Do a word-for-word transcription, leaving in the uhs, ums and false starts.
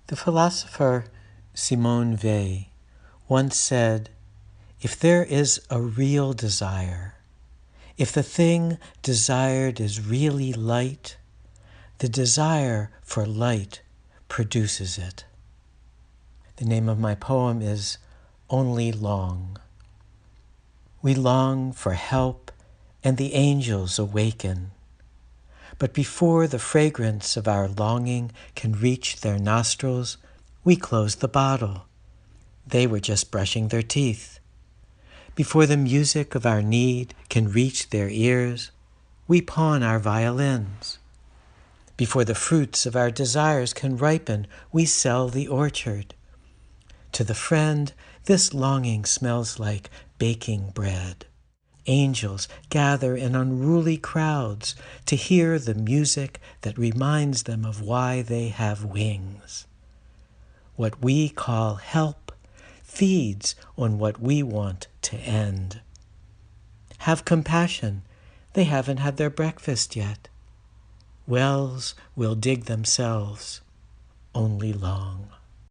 The philosopher Simone Weil once said, "If there is a real desire, if the thing desired is really light, the desire for light produces it." The name of my poem is Only Long. We long for help, and the angels awaken. But before the fragrance of our longing can reach their nostrils, we close the bottle. They were just brushing their teeth. Before the music of our need can reach their ears, we pawn our violins. Before the fruits of our desires can ripen, we sell the orchard. To the friend, this longing smells like baking bread. Angels gather in unruly crowds to hear the music that reminds them of why they have wings. What we call help feeds on what we want to end. Have compassion, they haven't had their breakfast yet. Wells will dig themselves, only long.